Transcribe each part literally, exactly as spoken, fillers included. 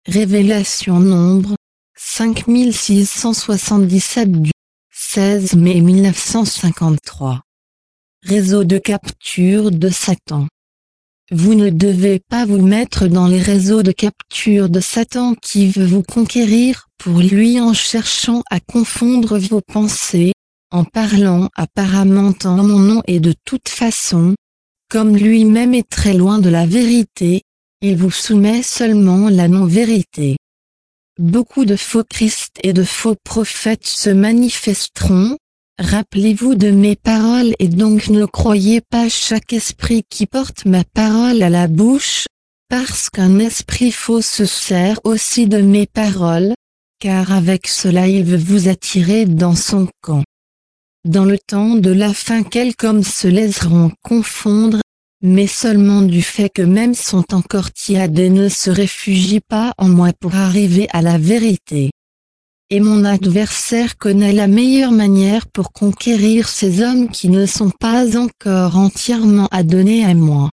Révélation nombre cinq mille six cent soixante-dix-sept du seize mai mille neuf cent cinquante-trois. Réseau de capture de Satan. Vous ne devez pas vous mettre dans les réseaux de capture de Satan qui veut vous conquérir pour lui en cherchant à confondre vos pensées, en parlant apparemment en mon nom et de toute façon, comme lui-même est très loin de la vérité, il vous soumet seulement la non-vérité. Beaucoup de faux Christ et de faux prophètes se manifesteront. Rappelez-vous de mes paroles et donc ne croyez pas chaque esprit qui porte ma parole à la bouche, parce qu'un esprit faux se sert aussi de mes paroles, car avec cela il veut vous attirer dans son camp. Dans le temps de la fin quelques hommes se laisseront confondre, mais seulement du fait qu'eux-mêmes sont encore tièdes et ne se réfugient pas en moi pour arriver à la vérité. Et mon adversaire connaît la meilleure manière pour conquérir ces hommes qui ne sont pas encore entièrement adonnés à moi.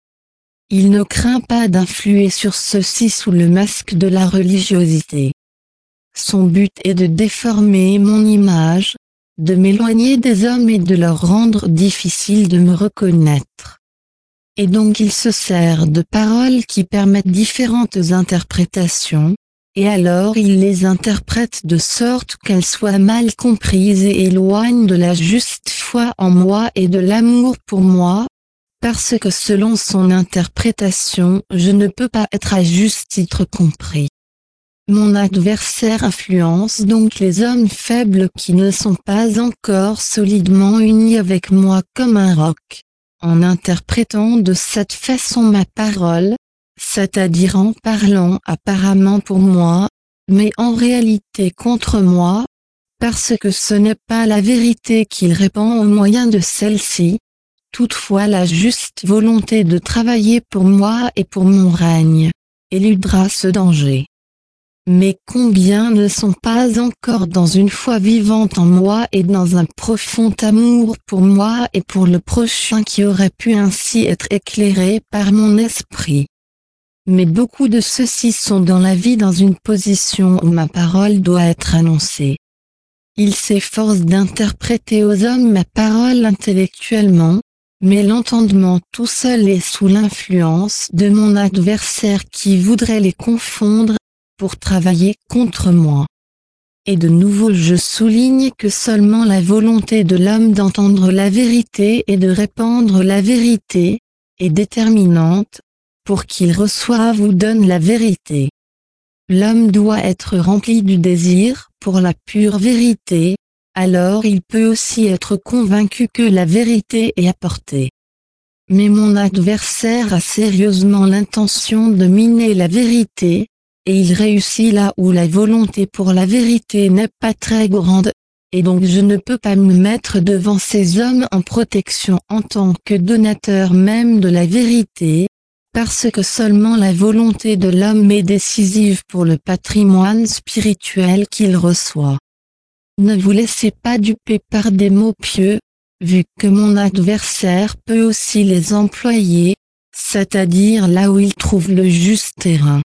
Il ne craint pas d'influer sur ceux-ci sous le masque de la religiosité. Son but est de déformer mon image, de m'éloigner des hommes et de leur rendre difficile de me reconnaître. Et donc il se sert de paroles qui permettent différentes interprétations, et alors il les interprète de sorte qu'elles soient mal comprises et éloignent de la juste foi en moi et de l'amour pour moi, parce que selon son interprétation je ne peux pas être à juste titre compris. Mon adversaire influence donc les hommes faibles qui ne sont pas encore solidement unis avec moi comme un roc, en interprétant de cette façon ma parole, c'est-à-dire en parlant apparemment pour moi, mais en réalité contre moi, parce que ce n'est pas la vérité qu'il répand au moyen de celle-ci, toutefois la juste volonté de travailler pour moi et pour mon règne, éludera ce danger. Mais combien ne sont pas encore dans une foi vivante en moi et dans un profond amour pour moi et pour le prochain qui aurait pu ainsi être éclairé par mon esprit. Mais beaucoup de ceux-ci sont dans la vie dans une position où ma parole doit être annoncée. Ils s'efforcent d'interpréter aux hommes ma parole intellectuellement, mais l'entendement tout seul est sous l'influence de mon adversaire qui voudrait les confondre, pour travailler contre moi. Et de nouveau je souligne que seulement la volonté de l'homme d'entendre la vérité et de répandre la vérité, est déterminante, pour qu'il reçoive ou donne la vérité. L'homme doit être rempli du désir pour la pure vérité, alors il peut aussi être convaincu que la vérité est apportée. Mais mon adversaire a sérieusement l'intention de miner la vérité, et il réussit là où la volonté pour la vérité n'est pas très grande, et donc je ne peux pas me mettre devant ces hommes en protection en tant que donateur même de la vérité, parce que seulement la volonté de l'homme est décisive pour le patrimoine spirituel qu'il reçoit. Ne vous laissez pas duper par des mots pieux, vu que mon adversaire peut aussi les employer, c'est-à-dire là où il trouve le juste terrain.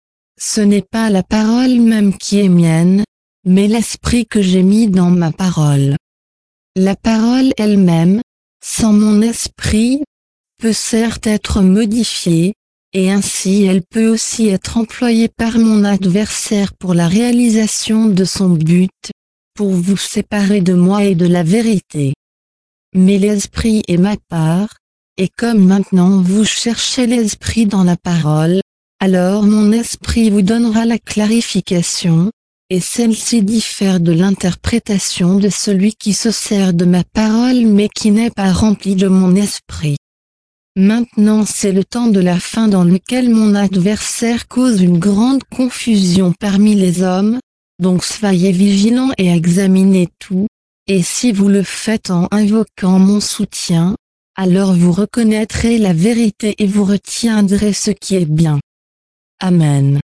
Ce n'est pas la parole même qui est mienne, mais l'esprit que j'ai mis dans ma parole. La parole elle-même, sans mon esprit, peut certes être modifiée, et ainsi elle peut aussi être employée par mon adversaire pour la réalisation de son but, pour vous séparer de moi et de la vérité. Mais l'esprit est ma part, et comme maintenant vous cherchez l'esprit dans la parole, alors mon esprit vous donnera la clarification, et celle-ci diffère de l'interprétation de celui qui se sert de ma parole mais qui n'est pas rempli de mon esprit. Maintenant c'est le temps de la fin dans lequel mon adversaire cause une grande confusion parmi les hommes, donc soyez vigilants et examinez tout, et si vous le faites en invoquant mon soutien, alors vous reconnaîtrez la vérité et vous retiendrez ce qui est bien. Amen.